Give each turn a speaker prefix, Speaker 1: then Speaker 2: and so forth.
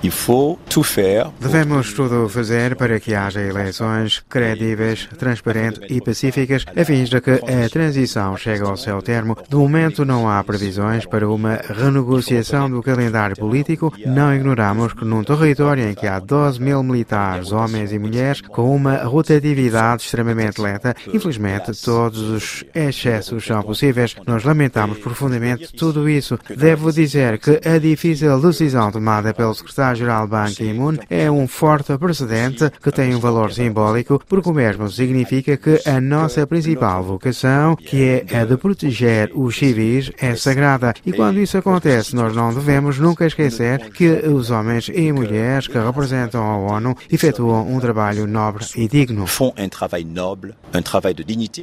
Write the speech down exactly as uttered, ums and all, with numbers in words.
Speaker 1: Il faut tout faire.
Speaker 2: Devemos tudo fazer para que haja eleições credíveis, transparentes e pacíficas, a fim de que a transição chegue ao seu termo. De momento não há previsões para uma renegociação do calendário político. Não ignoramos que num território em que há doze mil militares, homens e mulheres, com uma rotatividade extremamente lenta, infelizmente todos os excessos são possíveis. Nós lamentamos profundamente tudo isso. Devo dizer que a difícil decisão tomada pelo secretário-geral Ban Ki-moon é um forte precedente que tem um valor simbólico, porque o mesmo significa que a nossa principal vocação, que é a de proteger os civis, é sagrada. E quando isso acontece, nós não devemos nunca esquecer que os homens e mulheres que representam a ONU efetuam um trabalho nobre e digno.
Speaker 1: Font un travail noble, un travail de dignité.